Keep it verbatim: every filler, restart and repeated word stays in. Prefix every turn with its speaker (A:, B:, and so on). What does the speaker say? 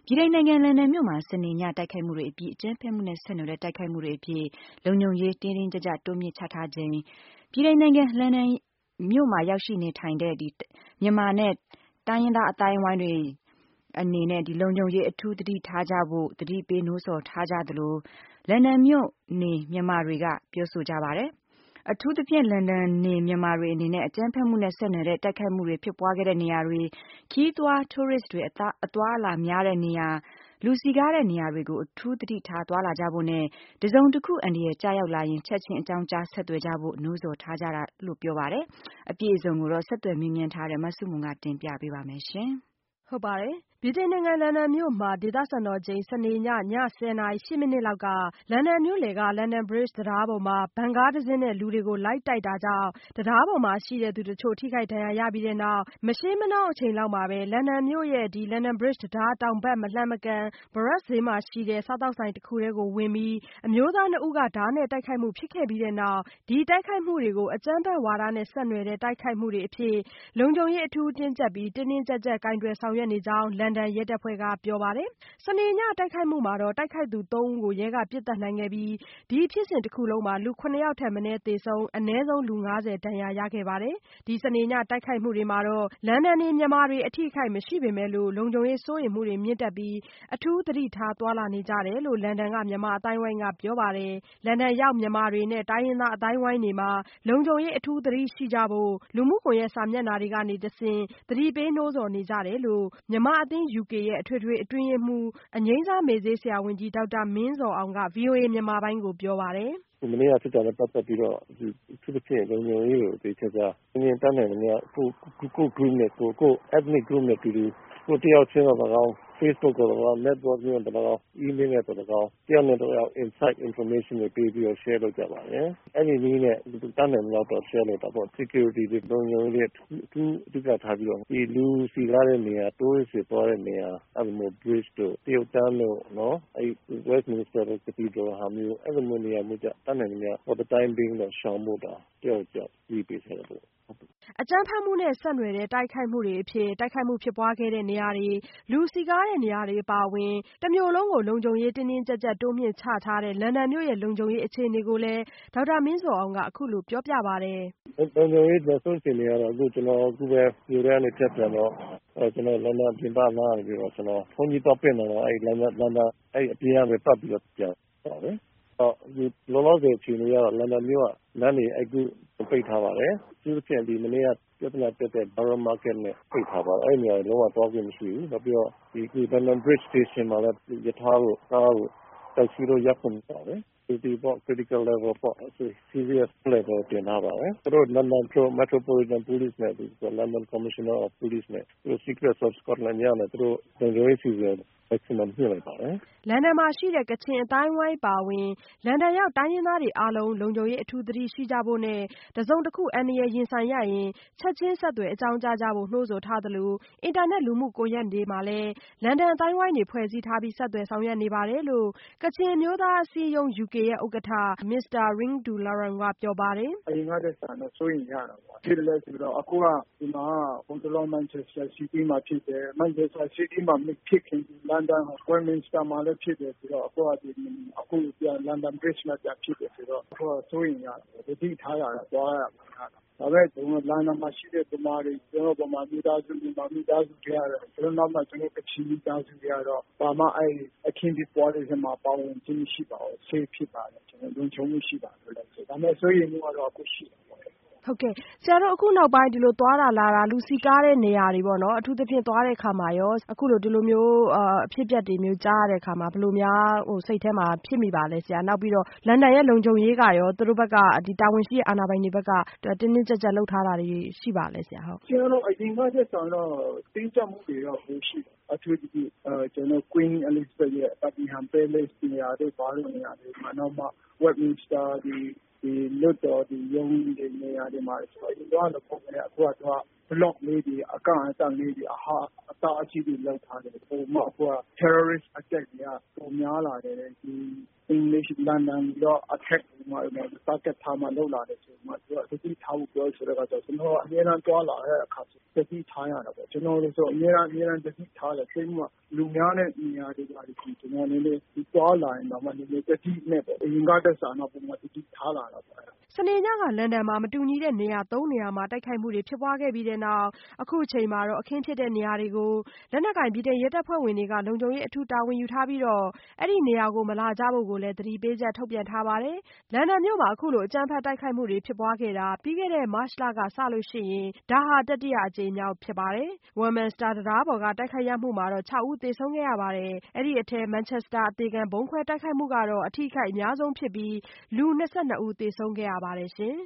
A: ဗြိတိန်နိုင်ငံလန်ဒန်မြို့မှာစနေညတိုက်ခိုက်မှုတွေအပြီးအကြမ်းဖက်မှုနဲ့ဆက်နွယ်တဲ့တိုက်ခိုက်မှုတွေအဖြစ်လုံခြုံရေးတင်းတင်းကြပ်ကြပ်တိုးမြင့်ချထားချိန်ဗြိတိန်နိုင်ငံလန်ဒန်မြို့မှာရောက်ရှိနေထိုင်တဲ့မြန်မာနဲ့တိုင်းရင်းသားအတိုင်းအဝိုင်းတွေအနေနဲ့လုံခြုံရေးအထူးသတိထားကြဖို့သတိပေးနှိုးဆော်ထားကြသလိုလန်ဒန်မြို့နေမြန်မာတွေကပြောဆိုကြပါတယ်အထူးသဖြင့်လန်ဒန်နေမြန်မာတွေအနေနဲ့အကြမ်းဖက်မှုနဲ့ဆက်နွယ်တဲ့တိုက်ခိုက်မှုတွေဖြစ်ပွားခဲ့တဲ့နေရာတွေခရီးသွား tourist တွေအသွားအလာများတဲ့နေရာလူစည်ကားတဲ့နေရာတွေကိုအထူးသတိထားသွားလာကြဖို့နဲ့တစုံတစ်ခုအန္တရာယ်ကြားရောက်လာရင်ချက်ချင်းအကြောင်းကြားဆက်သွယ်ကြဖို့နှိုးဆော်ထားကြတာလို့ပြောပါတယ်အပြည့်အစုံကိုတော့ဆက်သွယ်မြင်းမြန်းထားတဲ့မဆုမွန်ကတင်ပြပေးပါမယ်ရှင်
B: ဟုတ်ပါတယ်ဗြိတိန်နိုင်ငံလန်ဒန်မြို့မှာဒေသစံတော်ချိန်စနေညညဆယ်နာရီရှစ်မိနစ်လောက်ကလန်ဒန်မြို့လယ်ကလန်ဒန် Bridge တံတားပေါ်မှာဗန်ကားတစ်စင်းနဲ့လူတွေကိုလိုက်တိုက်တာကြောင့်တံတားပေါ်မှာရှိတဲ့သူတချို့ထိခိုက်ဒဏ်ရာရပြီးတဲ့နောက်မရှေးမနှောင်းအချိန်လောက်မှာပဲလန်ဒန်မြို့ရဲ့ဒီလန်ဒန် Bridge တံတားတောင်ဘက်မလှမ်းမကမ်း Borough ဈေးမှာရှိတဲ့စားသောက်ဆိုင်တစ်ခုထဲကိုဝင်ပြီးအမျိုးသားနှစ်ဦးကဓားနဲ့တိုက်ခိုက်မှုဖြစ်ခဲ့ပြီးတဲ့နောက်ဒီတိုက်ခိုက်မှုတွေကိုအကြမ်းဖက်ဝါဒနဲ့ဆက်နွယ်တဲ့တိုက်ခိုက်မှုတွေအဖြစ်လုံခြုံရေးအထူးတင်းကျပ်ပြီးတင်းတင်းကျပ်ကျပ်ကိုင်တွယ်ဆောင်ရွက်နေကြောင်းလန်ဒန်ရဲတပ်ဖွဲ့ကပြောပါတယ်။စနေညတိုက်ခိုက်မှုမှာတော့တိုက်ခိုက်သူသုံးဦးကိုရဲကပစ်သတ်နိုင်ခဲ့ပြီးဒီဖြစ်စဉ်တစ်ခုလုံးမှာလူခုနှစ်ယောက်ထက်မနည်းသေဆုံးအနည်းဆုံးလူငါးဆယ်ဒဏ်ရာရခဲ့ပါတယ်။ဒီစနေညတိုက်ခိုက်မှုတွေမှာတော့လန်ဒန်နေမြန်မာတွေအထိအခိုက်မရှိပေမဲ့လို့လုံခြုံရေးစိုးရိမ်မှုတွေမြင့်တက်ပြီးအထူးသတိထားသွားလာနေကြတယ်လို့လန်ဒန်ကမြန်မာအတိုင်းဝိုင်းကပြောပါတယ်။လန်ဒန်ရောက်မြန်မာတွေနဲ့တိုင်းရင်းသားအတိုင်းဝိုင်းတွေမှာလုံခြုံရေးအထူးသတိရှိကြဖို့လူမှုကွန်ရက်စာမျက်နှာတွေကနေတဆင့်သတိပေးနှိုးဆော်နေကြတယ်လို့မြန်မာအသင်း ယူကေ ရဲ့အထွေထွေအတွင်းရေးမှူးအငြိမ်းစားမေ့ဆေးဆရာဝန်ကြီးဒေါက်တာမင်းဇော်အောင်က ဗွီအိုအေမြန်မာပိုင်းကိုပြောပါတယ်
C: ။မနေ့ကဖြစ်တာနဲ့ပတ်သက်ပြီးတော့အထူးသဖြင့်လုံခြုံရေးကိုသိချင်ကြအမြင်တမ်းတယ်များကိုကို group နဲ့ကိုကို ethnic group နဲ့တူတူကိုတယောက်ချင်းတော့မကောင်း Facebook ကိုတော့ network နဲ့တော့ email နဲ့တော့တယောက်နဲ့တယောက် insight information တွေပေးပြီးတော့ share လုပ်ကြပါတယ်။အဲ့ဒီနည်းနဲ့တန်းတယ်တော့ share လုပ်တာပေါ့ security တွေလုံခြုံရေးအထူးအဓိကထားပြီးတော့ဒီလူစီကားတဲ့နေရာ tourist တွေသွားတဲ့နေရာအဲ့လိုမျိုး bridge တို့တရုတ်တန်းတို့နော်အဲ့ Westminster တို့ Cathedral ဟာမျိုးအဲ့လိုမျိုးနေရာမျိုးကြတန်းတယ်များ for the time being တော့ရှောင်ဖို့တာတယောက်ကြောက်ပြီးပေးခဲ့တယ်ပေါ့
B: အကြမ်းဖက်မှုနဲ့ဆက်နွယ်တဲ့တိုက်ခိုက်မှုတွေအဖြစ်တိုက်ခိုက်မှုဖြစ်ပွားခဲ့တဲ့နေရာတွေလူစည်ကားတဲ့နေရာတွေအပါအဝင်တမျိုးလုံးကိုလုံခြုံရေးတင်းတင်းကြပ်ကြပ်တိုးမြင့်ချထားတဲ့လန်ဒန်မြို့ရဲ့လုံခြုံရေးအခြေအနေကိုလည်းဒေါက်တာမင်းဇော်အောင်ကအခုလိုပြောပြပါတယ်
C: ။လုံခြုံရေးနောက်ဆုံးအခြေအနေကတော့အခုကျွန်တော်အခုပဲမြို့ထဲကနေတက်ပြန်တော့အဲကျွန်တော်လန်ဒန်ပြင်ပလာနေပြီးတော့ကျွန်တော်ဘုန်းကြီးတော့ပြင်တော့အဲလန်ဒန်လန်ဒန်အဲအပြင်ကနေပတ်ပြီးတော့ပြန်တော့တယ်တော့ဒီလောလောဆယ်အခြေအနေကတော့လန်ဒန်မြို့ကလမ်းတွေအခုပိတ်ထားပါတယ်။သူဖြင့်ဒီမနေ့ကပြဿနာတက်တဲ့ Borough Market နဲ့ပိတ်ထားပါတယ်။အဲ့ဒီနေရာလုံးဝတော့ခွင့်မရှိဘူး။နောက်ပြီးတော့ဒီဒီ London Bridge Station မှာလည်းရထားကိုကားကိုတိုက်စီလို့ရပ်ဖို့ပါတယ်။ဒီပေါ့ critical level ပေါ့ serious level တင်ထားပါတယ်။သူတို့ London Metropolitan Police နဲ့ London Commissioner of Police နဲ့သူတို့ Secret of Scotland Yard နဲ့သူတို့လုံခြုံရေးစီစဉ်maximum ညှိလိုက်ပါတယ်
B: ။လန်ဒန်မှာရှိတဲ့ကချင်အတိုင်းဝိုင်းပါဝင်လန်ဒန်ရောက်တိုင်းရင်းသားတွေအားလုံးလုံခြုံရေးအထူးသတိရှိကြဖို့နဲ့တစုံတစ်ခုအန္တရာယ်ရင်ဆိုင်ရရင်ချက်ချင်းဆက်သွယ်အကြောင်းကြားကြဖို့နှိုးဆော်ထားသလိုအင်တာနက်လူမှုကွန်ရက်တွေမှာလည်းလန်ဒန်အတိုင်းဝိုင်းတွေဖွဲ့စည်းထားပြီးဆက်သွယ်ဆောင်ရွက်နေပါတယ်လို့ကချင်မျိုးသားအစည်းအရုံး ယူကေ ရဲ့ဥက္ကဋ္ဌ မစ္စတာ Ring Du Lachyung ကပြောပါတယ်
D: ။အရင်ကတည်းကတော့စိုးရင်ရတာပေါ့။ဖြစ်တယ်လဲဆိုတော့အခုကဒီမှာဘုံတလုံး Manchester City မှာဖြစ်တယ်။ Manchester City မှာဖြစ်ခင်လန်ဒန် Westminster မှာလည်းဖြစ်တယ်ဆိုတော့အခုကဒီအခုပြန် London Bridge မှာပြန်ဖြစ်တယ်ဆိုတော့အခုကစိုးရင်ရတယ်။ဒီထားရတာသွားရမှာဒါပေမဲ့ကျွန်တော်လန်ဒန်မှာရှိတဲ့ဗမာတွေကျွန်တော်ဗမာမိသားစုဒီမှာမိသားစုတွေရတယ်ကျွန်တော်နောက်မှကျွန်တော်ကချီမိသားစုတွေရတော့ဘာမှအဲ့အခင်းဖြစ်ပွားတဲ့ဇမှာပေါဝင်ခြင်းရှိပါဘူးဆေးဖြစ်ပါတယ်ကျွန်တော်လုံခြုံမှုရှိပါတယ်လို့ဆိုဒါပေမဲ့ဆိုရင်တော့အခုရှိတယ်ပေါ့
B: ဟုတ်ကဲ့ဆရာတို့အခုနောက်ပိုင်းဒီလိုသွားတာလာတာလူစီကားတဲ့နေရာတွေပေါ့နော်အထူးသဖြင့်သွားတဲ့ခါမှာရောအခုလိုဒီလိုမျိုးအဖြစ်အပျက်တွေမျိုးကြားရတဲ့ခါမှာဘယ်လိုများဟိုစိတ်ထဲမှာဖြစ်မိပါလဲဆရာနောက်ပြီးတော့လန်ဒန်ရဲ့လုံခြုံရေးကရောသူတို့ဘက်ကဒီတာဝန်ရှိတဲ့အာဏာပိုင်တွေဘက်ကတင်းတင်းကြပ်ကြပ်လုပ်ထားတာတွေရှိပါလဲဆရာဟုတ်
D: ကျွန်တော်အရင်ကတည်းကတော့တင်းကြပ်မှုတွေတော့ရှိတယ်အထူးသဖြင့်အဲကျွန်တော် Queen Elizabeth ရဲ့ Buckingham Palace နေရာတွေဘာလို့နေရာတွေမှာတော့မှ Westminster ဒီဒီလွတ်တော်ဒီရုံးတွေနေရာတွေမှာဆိုရင်တော့တော့ပုံနဲ့အခုကတော့ block လေးတွေအကန့်အသတ်လေးတွေအဟာအတားအဆီးတွေလောက်ထားတယ်ပုံမှန်အခုက terrorist attack တွေကပုံများလာတယ်ဒီ English London တော့ attack မှာ target ထားမှလောက်လာတယ်ဆိုမှသူကတတိထားဖို့ပြောဆိုတော့ကျွန်တော်အများအားတွားလာတဲ့အခါတတိထားရတာပေါ့ကျွန်တော်တို့ဆိုအများအားအများအားတတိထားတယ်သိမှလူများတဲ့နေရာတွေပါဒီကျွန်တော်လည်းဒီတွားလာရင်တော့မှဒီတတိနဲ့ပေါ့အရင်ကတည်းကပုံမှန်တတိထားလာတာပေါ့
B: စနေညကလန်ဒန်မှာမတူညီတဲ့နေရာသုံးနေရာမှာတိုက်ခိုက်မှုတွေဖြစ်ပွားခဲ့ပြီးတဲ့နောက်အခုအချိန်မှာတော့အခင်းဖြစ်တဲ့နေရာတွေကိုလက်နက်ကိုင်ဗြိတိန်ရဲတပ်ဖွဲ့ဝင်တွေကလုံခြုံရေးအထူးတာဝန်ယူထားပြီးတော့အဲ့ဒီနေရာကိုမလာကြဖို့ကိုလည်းသတိပေးချက်ထုတ်ပြန်ထားပါတယ်။လန်ဒန်မြို့မှာအခုလိုအကြမ်းဖက်တိုက်ခိုက်မှုတွေဖြစ်ပွားခဲ့တာပြီးခဲ့တဲ့မတ်လကစလို့ရှိရင်ဒါဟာတတိယအကြိမ်မြောက်ဖြစ်ပါတယ်။ Westminster တံတားပေါ်ကတိုက်ခိုက်ရမှုမှာတော့ခြောက်ဦးသေဆုံးခဲ့ရပါတယ်။အဲ့ဒီအထဲ Manchester အသေခံဗုံးခွဲတိုက်ခိုက်မှုကတော့အထိအခိုက်အများဆုံးဖြစ်ပြီးလူ၂၂ဦးသေဆုံးခဲ့ရပါတယ်ရှင်